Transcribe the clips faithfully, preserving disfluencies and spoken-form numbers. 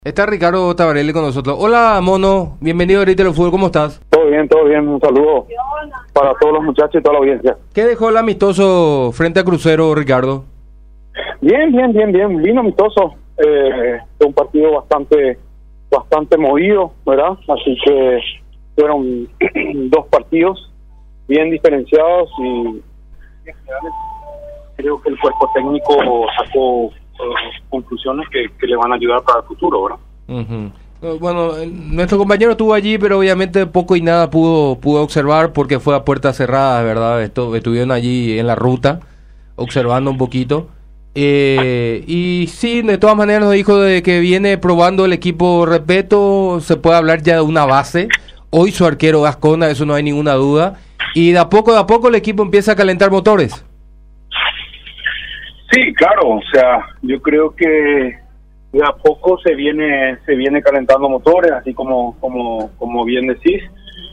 Está Ricardo Tabarelli con nosotros. Hola, Mono. Bienvenido a Grito del Fútbol. ¿Cómo estás? Todo bien, todo bien. Un saludo para todos los muchachos y toda la audiencia. ¿Qué dejó el amistoso frente a Crucero, Ricardo? Bien, bien, bien, bien. Vino amistoso. Eh, fue un partido bastante bastante movido, ¿verdad? Así que fueron dos partidos bien diferenciados y creo que el cuerpo técnico sacó conclusiones que, que le van a ayudar para el futuro, ¿verdad? Uh-huh. Bueno, nuestro compañero estuvo allí, pero obviamente poco y nada pudo pudo observar porque fue a puertas cerradas, ¿verdad? Esto, estuvieron allí en la ruta, observando un poquito. Eh, y sí, de todas maneras nos dijo de que viene probando el equipo Repeto, se puede hablar ya de una base. Hoy su arquero Ascona, eso no hay ninguna duda. Y de a poco, de a poco el equipo empieza a calentar motores. Sí, claro, o sea, yo creo que de a poco se viene se viene calentando motores, así como como como bien decís,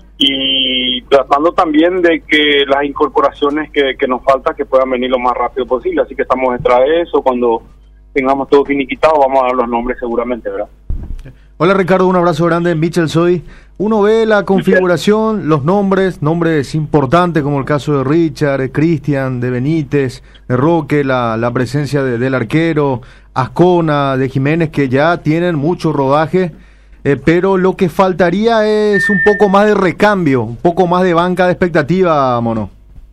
y tratando también de que las incorporaciones que, que nos falta que puedan venir lo más rápido posible, así que estamos detrás de eso. Cuando tengamos todo finiquitado vamos a dar los nombres seguramente, ¿verdad? Hola Ricardo, un abrazo grande, Michel soy. Uno ve la configuración, los nombres, nombres importantes como el caso de Richard, de Cristian, de Benítez, de Roque, la, la presencia de, del arquero, Ascona, de Jiménez, que ya tienen mucho rodaje, eh, pero lo que faltaría es un poco más de recambio, un poco más de banca de expectativa, Mono.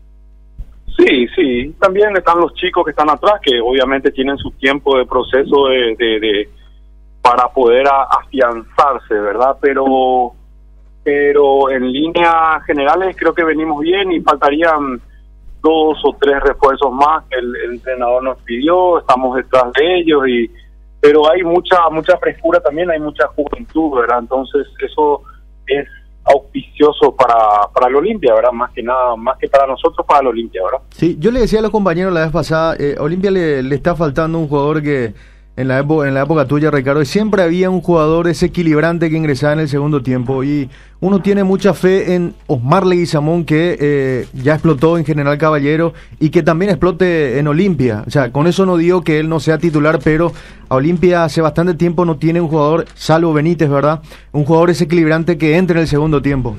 Sí, sí, también están los chicos que están atrás, que obviamente tienen su tiempo de proceso de, de, de para poder a, afianzarse, ¿verdad? Pero pero en líneas generales creo que venimos bien y faltarían dos o tres refuerzos más que el, el entrenador nos pidió, estamos detrás de ellos, y pero hay mucha mucha frescura también, hay mucha juventud, ¿verdad? Entonces eso es auspicioso para para el Olimpia, ¿verdad? Más que nada, más que para nosotros, para el Olimpia, ¿verdad? Sí, yo le decía a los compañeros la vez pasada, eh, Olimpia le, le está faltando un jugador que En la, época, en la época tuya, Ricardo, siempre había un jugador desequilibrante que ingresaba en el segundo tiempo, y uno tiene mucha fe en Osmar Leguizamón, que eh, ya explotó en General Caballero y que también explote en Olimpia. O sea, con eso no digo que él no sea titular, pero a Olimpia hace bastante tiempo no tiene un jugador, salvo Benítez, ¿verdad? Un jugador desequilibrante que entre en el segundo tiempo.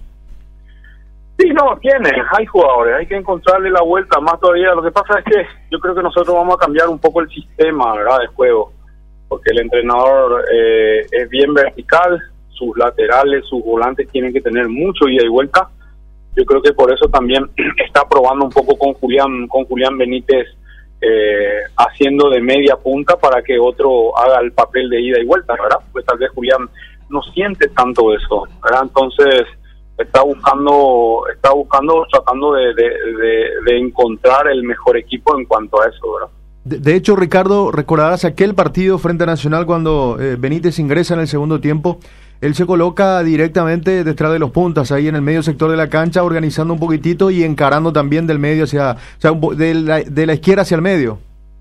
Sí, no, tiene, hay jugadores, hay que encontrarle la vuelta más todavía. Lo que pasa es que yo creo que nosotros vamos a cambiar un poco el sistema, ¿verdad?, de juego, porque el entrenador eh, es bien vertical, sus laterales, sus volantes tienen que tener mucho ida y vuelta. Yo creo que por eso también está probando un poco con Julián, con Julián Benítez, eh, haciendo de media punta para que otro haga el papel de ida y vuelta, ¿verdad? Pues tal vez Julián no siente tanto eso, ¿verdad? Entonces está buscando, está buscando, tratando de, de, de, de encontrar el mejor equipo en cuanto a eso, ¿verdad? De, de hecho, Ricardo, recordarás aquel partido frente a Nacional cuando eh, Benítez ingresa en el segundo tiempo. Él se coloca directamente detrás de los puntas, ahí en el medio sector de la cancha, organizando un poquitito y encarando también del medio hacia, o sea, de la, de la izquierda hacia el medio.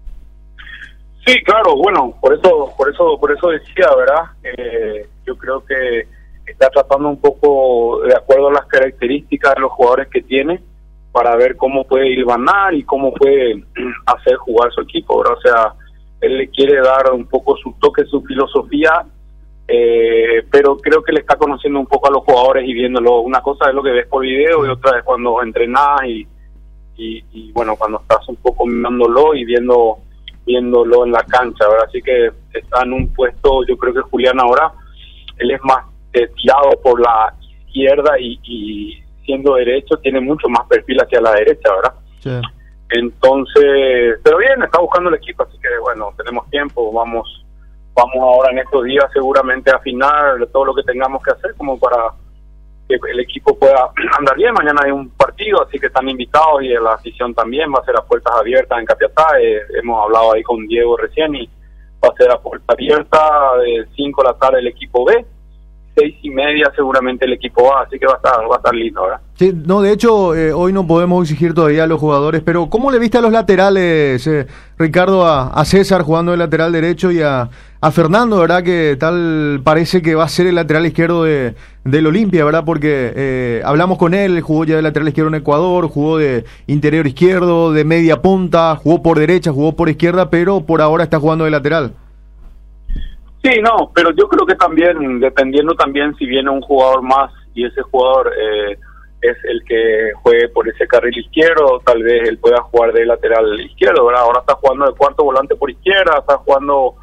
Sí, claro, bueno, por eso, por eso, por eso decía, ¿verdad? Eh, yo creo que está tratando un poco de acuerdo a las características de los jugadores que tiene para ver cómo puede hilvanar y cómo puede hacer jugar su equipo, ¿verdad? O sea, él le quiere dar un poco su toque, su filosofía, eh, pero creo que le está conociendo un poco a los jugadores y viéndolo. Una cosa es lo que ves por video y otra es cuando entrenás y, y, y bueno, cuando estás un poco mirándolo y viendo viéndolo en la cancha, ¿verdad? Así que está en un puesto, yo creo que Julián ahora, él es más tirado por la izquierda y, y siendo derecho tiene mucho más perfil hacia la derecha, ¿verdad? Sí. Entonces, pero bien, está buscando el equipo, así que bueno, tenemos tiempo, vamos vamos ahora en estos días seguramente a afinar todo lo que tengamos que hacer como para que el equipo pueda andar bien. Mañana hay un partido, así que están invitados, y la afición también va a ser a puertas abiertas en Capiatá. Eh, hemos hablado ahí con Diego recién y va a ser a puerta abierta de cinco de la tarde el equipo B, seis y media seguramente el equipo A, así que va a estar, va a estar lindo, ¿verdad? Sí, no, de hecho, eh, hoy no podemos exigir todavía a los jugadores, pero ¿cómo le viste a los laterales, eh, Ricardo, a, a César jugando de lateral derecho y a, a Fernando, ¿verdad? Que tal parece que va a ser el lateral izquierdo de del Olimpia, ¿verdad? Porque eh, hablamos con él, jugó ya de lateral izquierdo en Ecuador, jugó de interior izquierdo, de media punta, jugó por derecha, jugó por izquierda, pero por ahora está jugando de lateral. Sí, no, pero yo creo que también, dependiendo también si viene un jugador más y ese jugador eh, es el que juegue por ese carril izquierdo, tal vez él pueda jugar de lateral izquierdo, ¿verdad? Ahora está jugando de cuarto volante por izquierda, está jugando,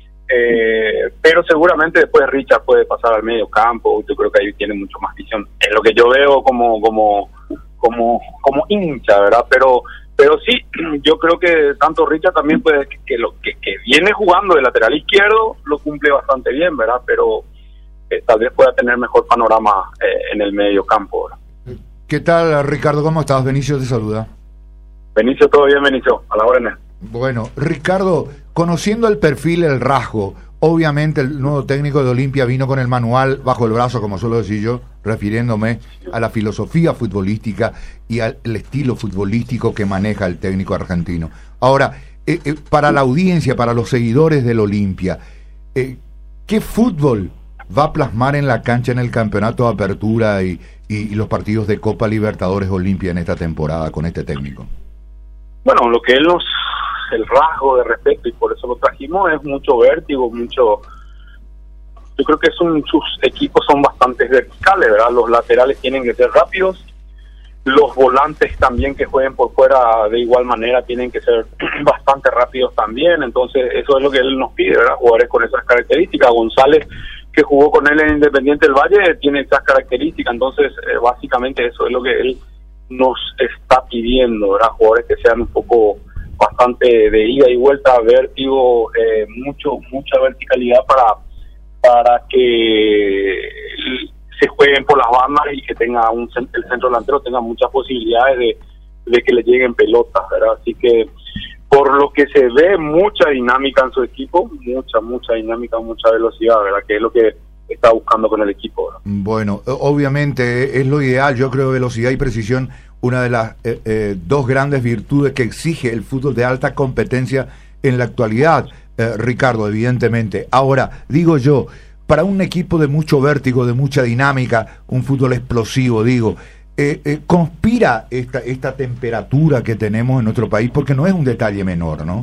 eh, pero seguramente después Richard puede pasar al medio campo, yo creo que ahí tiene mucho más visión. Es lo que yo veo como como como como hincha, ¿verdad? Pero pero sí, yo creo que tanto Richard también puede, que, que lo que, que viene jugando de lateral izquierdo, lo cumple bastante bien, ¿verdad? Pero eh, tal vez pueda tener mejor panorama eh, en el medio campo, ¿verdad? ¿Qué tal, Ricardo? ¿Cómo estás? Benicio te saluda. Benicio, todo bien, Benicio, a la orden. Bueno, Ricardo, conociendo el perfil, el rasgo, obviamente el nuevo técnico de Olimpia vino con el manual bajo el brazo, como suelo decir yo, refiriéndome a la filosofía futbolística y al estilo futbolístico que maneja el técnico argentino. Ahora, eh, eh, para la audiencia, para los seguidores del Olimpia, eh, ¿qué fútbol va a plasmar en la cancha en el campeonato de apertura y, y, y los partidos de Copa Libertadores Olimpia en esta temporada con este técnico? Bueno, lo que él nos, el rasgo de respeto, y por eso lo trajimos, es mucho vértigo, mucho, yo creo que es un, sus equipos son bastante verticales, ¿verdad? Los laterales tienen que ser rápidos, los volantes también que jueguen por fuera de igual manera tienen que ser bastante rápidos también, entonces eso es lo que él nos pide, ¿verdad? Jugadores con esas características. González, que jugó con él en Independiente del Valle, tiene esas características, entonces eh, básicamente eso es lo que él nos está pidiendo, ¿verdad? Jugadores que sean un poco bastante de ida y vuelta, vértigo, eh, mucho mucha verticalidad para para que se jueguen por las bandas y que tenga un el centro delantero tenga muchas posibilidades de, de que le lleguen pelotas, ¿verdad? Así que por lo que se ve, mucha dinámica en su equipo, mucha, mucha dinámica, mucha velocidad, ¿verdad? Que es lo que está buscando con el equipo, ¿verdad? Bueno, obviamente es lo ideal, yo creo, velocidad y precisión, una de las eh, eh, dos grandes virtudes que exige el fútbol de alta competencia en la actualidad, eh, Ricardo, evidentemente. Ahora, digo yo, para un equipo de mucho vértigo, de mucha dinámica, un fútbol explosivo, digo, eh, eh, conspira esta, esta temperatura que tenemos en nuestro país, porque no es un detalle menor, ¿no?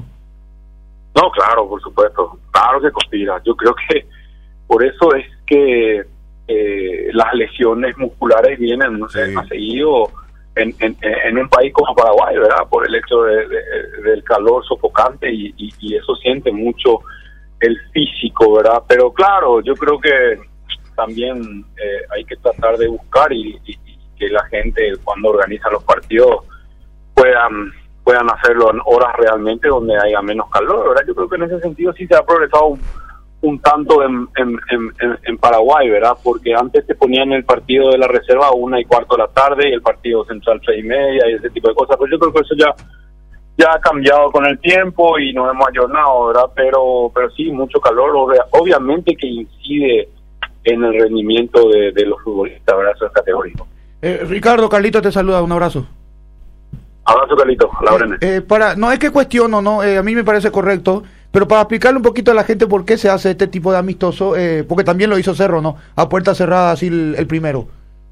No, claro, por supuesto, claro que conspira. Yo creo que por eso es que eh, las lesiones musculares vienen, no sé, sí, más seguido en, en, en un país como Paraguay, ¿verdad? Por el hecho de, de, del calor sofocante y, y, y eso siente mucho el físico, ¿verdad? Pero claro, yo creo que también eh, hay que tratar de buscar y, y, y que la gente cuando organiza los partidos puedan puedan hacerlo en horas realmente donde haya menos calor, ¿verdad? Yo creo que en ese sentido sí se ha progresado un, un tanto en, en, en, en Paraguay, ¿verdad? Porque antes te ponían el partido de la reserva a una y cuarto de la tarde y el partido central seis y media y ese tipo de cosas, pero yo creo que eso ya ya ha cambiado con el tiempo y nos hemos ayornado, ¿verdad? Pero pero sí, mucho calor, obviamente que incide en el rendimiento de, de los futbolistas, ¿verdad? Eso es categórico. Eh, Ricardo, Carlito te saluda, un abrazo. Abrazo, Carlito, a la orden. Eh, eh, para, no es que cuestiono, no, eh, a mí me parece correcto, pero para explicarle un poquito a la gente por qué se hace este tipo de amistoso, eh, porque también lo hizo Cerro, ¿no? A puerta cerrada, así el, el primero.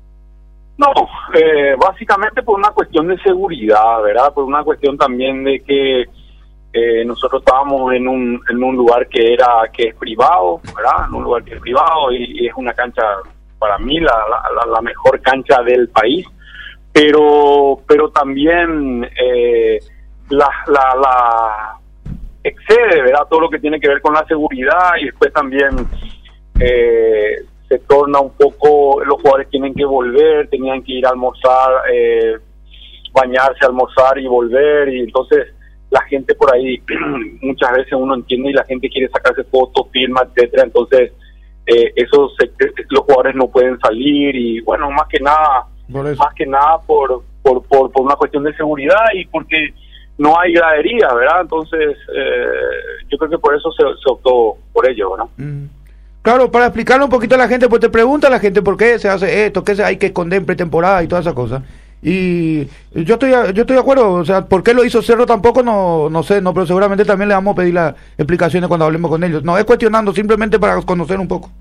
No, eh, básicamente por una cuestión de seguridad, ¿verdad? Por una cuestión también de que eh, nosotros estábamos en un en un lugar que era que es privado, ¿verdad? En un lugar que es privado y, y es una cancha, para mí, la, la, la mejor cancha del país, pero pero también eh, la, la, la excede, ¿verdad? Todo lo que tiene que ver con la seguridad y después también eh, se torna un poco, los jugadores tienen que volver, tenían que ir a almorzar, eh, bañarse, almorzar y volver, y entonces la gente por ahí, muchas veces uno entiende y la gente quiere sacarse fotos, firmas, etcétera, entonces eh, eso se, los jugadores no pueden salir y bueno, más que nada, más que nada por, por, por, por una cuestión de seguridad y porque no hay gradería, ¿verdad? Entonces eh, yo creo que por eso se, se optó por ello, ¿verdad? Mm. Claro, para explicarle un poquito a la gente, pues te pregunta a la gente por qué se hace esto, qué se hay que esconder en pretemporada y todas esas cosas. Y yo estoy yo estoy de acuerdo, o sea, por qué lo hizo Cerro tampoco no no sé, no, pero seguramente también le vamos a pedir las explicaciones cuando hablemos con ellos. No es cuestionando, simplemente para conocer un poco.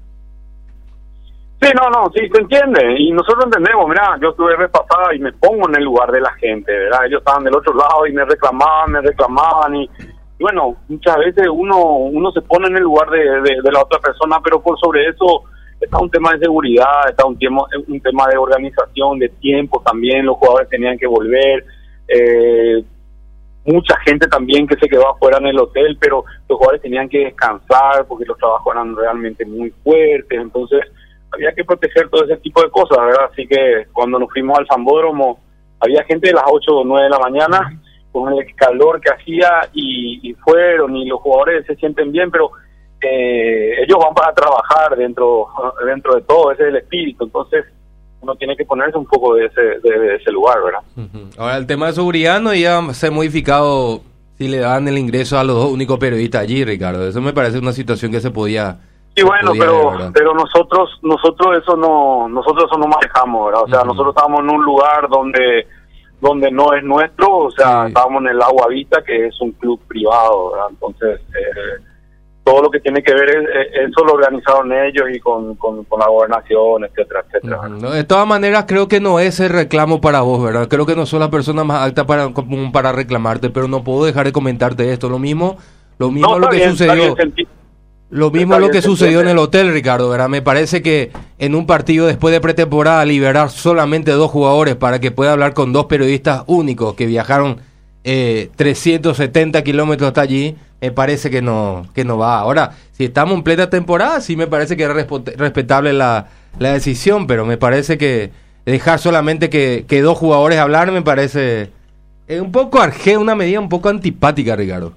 Sí, no, no, sí, se entiende, y nosotros entendemos, mira, yo estuve repasada y me pongo en el lugar de la gente, ¿verdad? Ellos estaban del otro lado y me reclamaban, me reclamaban y bueno, muchas veces uno uno se pone en el lugar de, de, de la otra persona, pero por sobre eso está un tema de seguridad, está un tema, un tema de organización, de tiempo también, los jugadores tenían que volver, eh, mucha gente también que se quedó afuera en el hotel, pero los jugadores tenían que descansar porque los trabajos eran realmente muy fuertes, entonces había que proteger todo ese tipo de cosas, ¿verdad? Así que cuando nos fuimos al Sambódromo, había gente de las ocho o nueve de la mañana, con el calor que hacía, y, y fueron, y los jugadores se sienten bien, pero eh, ellos van para trabajar dentro dentro de todo, ese es el espíritu, entonces uno tiene que ponerse un poco de ese, de, de ese lugar, ¿verdad? Uh-huh. Ahora, el tema de seguridad no iba a ser modificado si le dan el ingreso a los dos únicos periodistas allí, Ricardo. Eso me parece una situación que se podía... Sí, bueno, podía pero ver, pero nosotros nosotros eso no nosotros eso no manejamos, ¿verdad? O sea, uh-huh. nosotros estamos en un lugar donde donde no es nuestro, o sea, sí. Estábamos en el Agua Vista, que es un club privado, ¿verdad? Entonces, eh, todo lo que tiene que ver es, eso lo organizaron ellos y con, con, con la gobernación, etcétera, etcétera. Uh-huh. No, de todas maneras, creo que no es el reclamo para vos, ¿verdad? Creo que no sos la persona más apta para, para reclamarte, pero no puedo dejar de comentarte esto. Lo mismo, lo mismo no, lo que bien, sucedió... Lo mismo lo que sucedió en el hotel, Ricardo, ¿verdad? Me parece que en un partido después de pretemporada liberar solamente dos jugadores para que pueda hablar con dos periodistas únicos que viajaron eh, trescientos setenta kilómetros hasta allí, me parece que no que no va. Ahora, si estamos en plena temporada, sí me parece que es respetable la, la decisión, pero me parece que dejar solamente que, que dos jugadores hablar me parece eh, un poco arjea, una medida un poco antipática, Ricardo.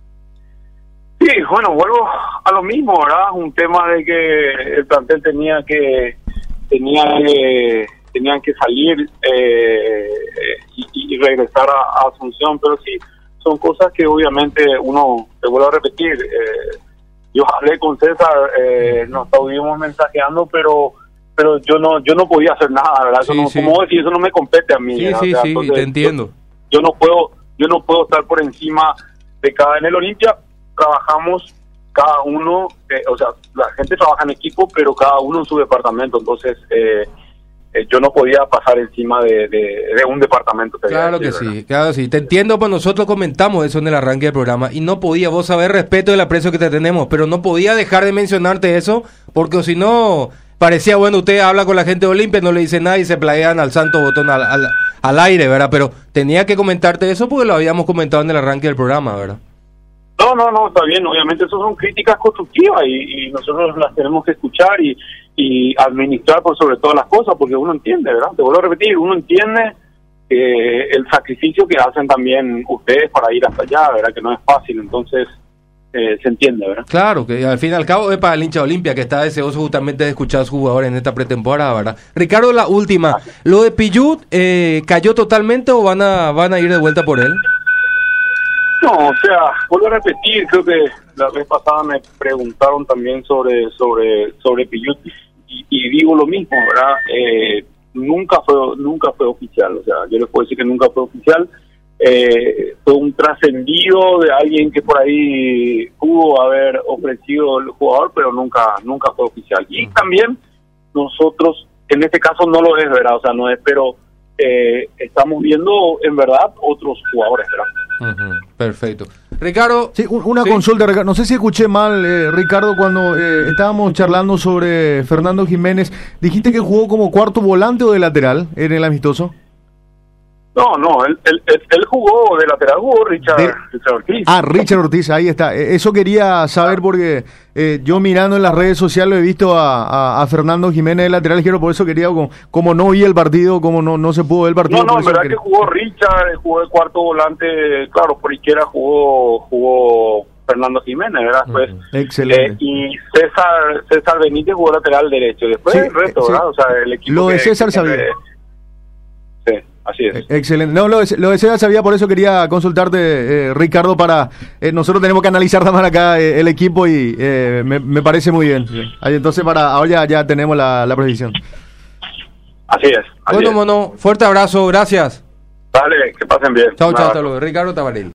Sí, bueno, vuelvo a lo mismo, ¿verdad? Un tema de que el plantel tenía que tenía que, tenían que salir eh, y, y regresar a, a Asunción, pero sí, son cosas que obviamente uno, te vuelvo a repetir, eh, yo hablé con César, eh, nos estuvimos mensajeando, pero pero yo no yo no podía hacer nada, ¿verdad? Eso sí, no, sí. Como decir, eso no me compete a mí. Sí, ¿verdad? sí, O sea, sí, entonces, te entiendo. Yo, yo no puedo yo no puedo estar por encima de cada... En el Olimpia trabajamos cada uno, eh, o sea, la gente trabaja en equipo, pero cada uno en su departamento, entonces eh, eh, yo no podía pasar encima de, de, de un departamento. Claro que sí, claro que sí, te entiendo, pues nosotros comentamos eso en el arranque del programa, y no podía, vos saber respeto del aprecio que te tenemos, pero no podía dejar de mencionarte eso, porque si no, parecía, bueno, usted habla con la gente de Olimpia, no le dice nada y se playean al santo botón al, al, al aire, ¿verdad? Pero tenía que comentarte eso porque lo habíamos comentado en el arranque del programa, ¿verdad? No, no, no, está bien, obviamente eso son críticas constructivas y, y nosotros las tenemos que escuchar y, y administrar por sobre todas las cosas, porque uno entiende, ¿verdad? Te vuelvo a repetir, uno entiende eh, el sacrificio que hacen también ustedes para ir hasta allá, ¿verdad? Que no es fácil, entonces eh, se entiende, ¿verdad? Claro, que al fin y al cabo es para el hincha Olimpia, que está deseoso justamente de escuchar a sus jugadores en esta pretemporada, ¿verdad? Ricardo, la última, ah, ¿lo de Pillut eh, cayó totalmente o van a, van a ir de vuelta por él? No, o sea, vuelvo a repetir, creo que la vez pasada me preguntaron también sobre sobre sobre Pillut y, y digo lo mismo, ¿verdad? Eh, nunca fue nunca fue oficial, o sea, yo les puedo decir que nunca fue oficial, eh, fue un trascendido de alguien que por ahí pudo haber ofrecido el jugador, pero nunca nunca fue oficial. Y también nosotros, en este caso no lo es, ¿verdad? O sea, no es, pero eh, estamos viendo en verdad otros jugadores, ¿verdad? Uh-huh. Perfecto. Ricardo. Sí, una ¿sí? consulta, Ricardo. No sé si escuché mal, eh, Ricardo, cuando eh, estábamos charlando sobre Fernando Jiménez. ¿Dijiste que jugó como cuarto volante o de lateral en el amistoso? No, no, él, él, él, él jugó de lateral, jugó Richard, de... Richard Ortiz. Ah, Richard Ortiz, ahí está. Eso quería saber porque eh, yo mirando en las redes sociales he visto a, a, a Fernando Jiménez de lateral izquierdo, por eso quería, como, como no vi el partido, como no no se pudo ver el partido. No, no, en verdad que jugó Richard, jugó el cuarto volante, claro, por izquierda jugó jugó Fernando Jiménez, ¿verdad? Pues, uh-huh. Excelente. Eh, y César César Benítez jugó lateral derecho, después sí, el resto, sí. ¿verdad? O sea, el equipo Lo de que, César que, sabía. Que, sí. Así es. Excelente. No, lo de, lo de César sabía, por eso quería consultarte, eh, Ricardo, para... Eh, nosotros tenemos que analizar también acá eh, el equipo y eh, me, me parece muy bien. Sí. Entonces, para ahora ya, ya tenemos la, la precisión. Así es. Así bueno, es. mono, fuerte abrazo, gracias. Dale, que pasen bien. Chao, chao, hasta luego. Ricardo Tabarel.